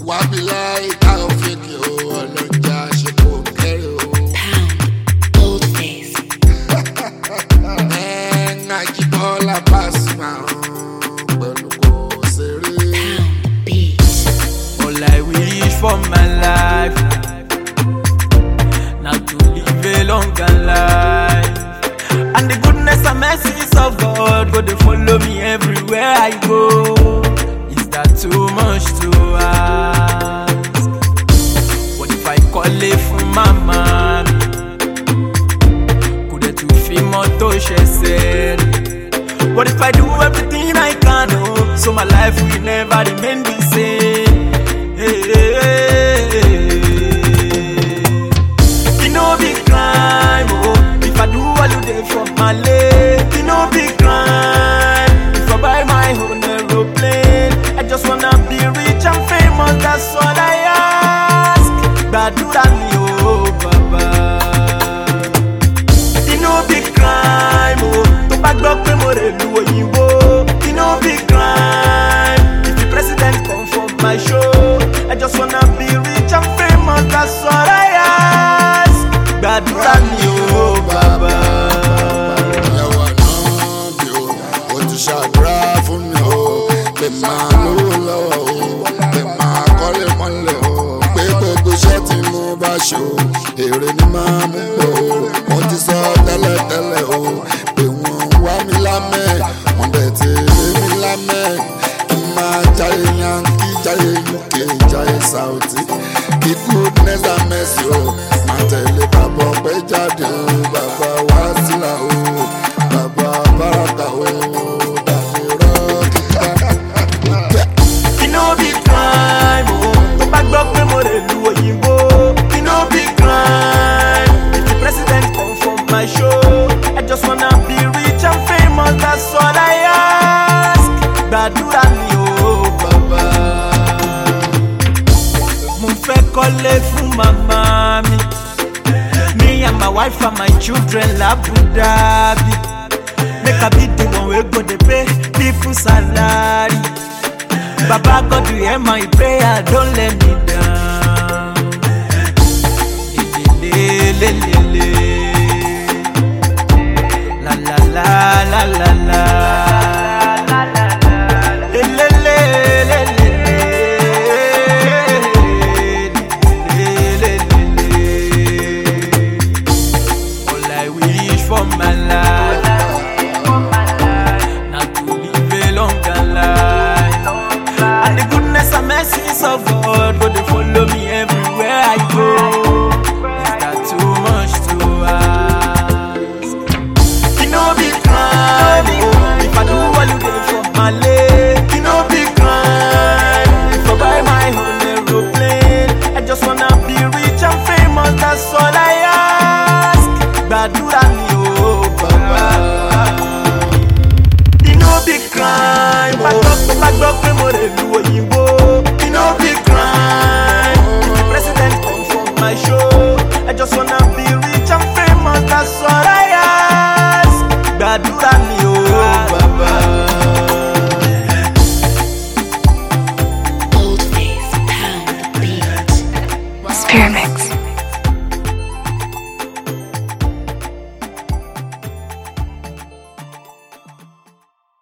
Wabila itafiki olonja shikokere Goldface. Ngajibola pasma beluko seri. Beats. All I wish for my life now to live a longer life, and the goodness and mercies of God go to follow me everywhere I go. Is that too much to ask? What if I call it for my mommy? Could it to feel more to she said? What if I do everything I can, oh, so my life will never remain the same? Hey, hey, hey, hey. It no be crime, oh, if I do all you day for my leg. It no be crime if I buy my own aeroplane. I just wanna be rich and famous, that's all I ask. Gbàdúrà mi, oh, Baba. It no be crime, oh, tó bá gbọ́ pé mo rèlú òyìnbó. It no be crime if the president come for my show. I just wanna be rich and famous, that's all I ask. Gbàdúrà mi, oh, Baba. Yawa náà bí o, o ti ṣàdúrà fún mi o. Pé máa lówó lọ́wọ́ o, pé máa kọ́lé mọ́lẹ̀ o. Pé gbogbo iṣẹ́ tí mo bá ṣe o, èrè ni máa mú bọ̀ o. Mo ti sọ tẹ́lẹ̀tẹ́lẹ̀ o, pé wọ́n ń wá mi lámẹ́. Wọ́n dẹ̀ ti rí mi lámẹ́. Kí n máa jáde Yankee, jáde UK, jáde Saudi. Kí goodness and mercy o, máa tẹ̀lé bàbá ọpẹ́ jáde o. Bàbá wá sílà o, bàbá báràkà o. Dàdí rọ́ọ̀kìtà. It no be crime, oh, tó bá gbọ́ pé mo rèlú òyìnbó. It no be crime if the president come for my show. I just wanna be rich and famous, that's all I ask. Gbàdúrà mi, oh, Baba. Mo fẹ́ kọ́lé fún màmá mi. Me and my wife and my children l'Abu Dhabi. Make I be the one wey go dey pay people salary. Baba God you hear my prayer, don't let me down. Le, le, le, le. La la la la la la.